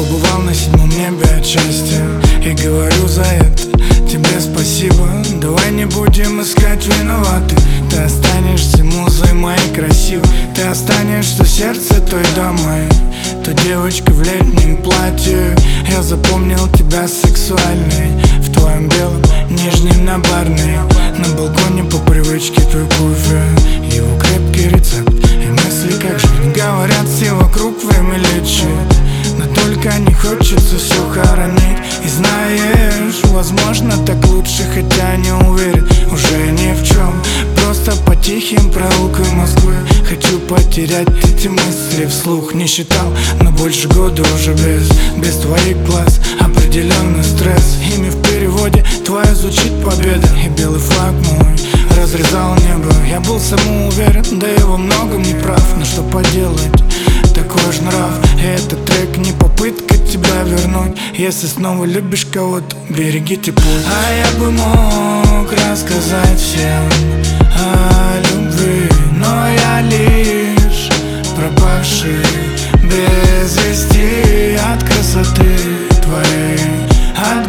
побывал на 7-м небе от счастья, и говорю за это тебе спасибо. Давай не будем искать виноватых. Ты останешься музой моей красивой. Ты останешься в сердце той дамы, той девочкой в летнем платье. Я запомнил тебя сексуальной, в твоем белом, нижнем на барной. На балконе по привычке твой кофе, его крепкий рецепт и мысли, как жить. Говорят все вокруг, время лечит, но только не хочется все хоронить. И знаешь, возможно так лучше, хотя не уверен уже ни в чем. Просто по тихим проулкам Москвы хочу потерять эти мысли вслух. Не считал, но больше года уже без твоих глаз. Определенный стресс, имя в переводе твое звучит победа. И белый флаг мой разрезал небо. Я был самоуверен, да и во многом не прав. Но что поделать, такой ж нрав. И этот трек не попытка тебя вернуть. Если снова любишь кого-то, берегите путь. А я бы мог рассказать всем о любви, но я лишь пропавший без вести от красоты твоей, от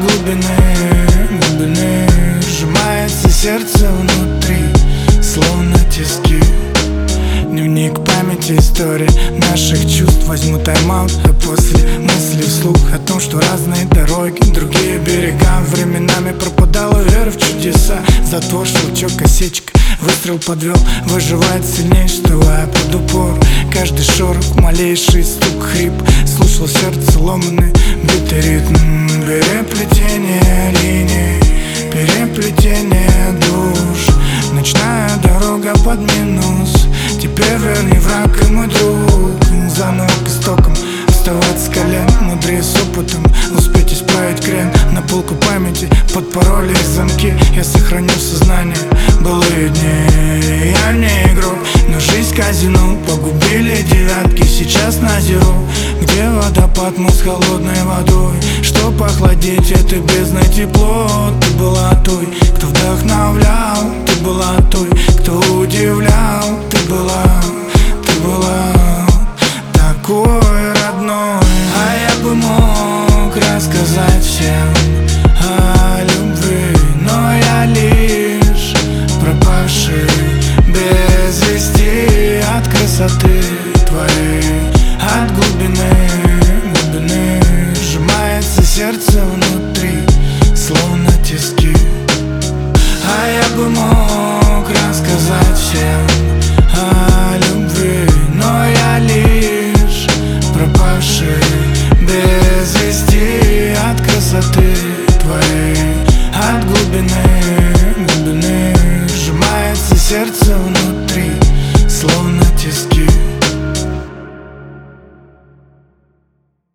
глубины сжимается сердце внутри, словно тиски. Дневник памяти, история наших чувств. Возьму тайм-аут, а после мысли вслух о том, что разные дороги, другие берега. Временами пропадала вера в чудеса. Затвор, щелчок, осечка, выстрел подвел. Выживает сильнее, вставая под упор. Каждый шорох, малейший стук, хрип. Слушал сердце ломаный битый ритм. Переплетение линий, переплетение душ. Ночная дорога под минус. Теперь верный враг и мой друг. Заново к истокам вставать с колен. Мудрее с опытом успеть исправить крен. На полку памяти под пароли и замки я сохраню сознание былые дни. Я не игрок, но жизнь казино. Погубили девятки, сейчас на зеру, где водопад мы с холодной водой. Чтоб охладить это бездной тепло. Ты была той, кто вдохновлял. Ты была той, кто удивлял. Ты была такой родной. А я бы мог рассказать всем о любви, но я лишь пропавший без вести от красоты твоей, от глубины сжимается сердце внутри, словно тиски. А я бы мог рассказать всем о любви, но я лишь пропавший без вести от красоты твоей, от глубины сжимается сердце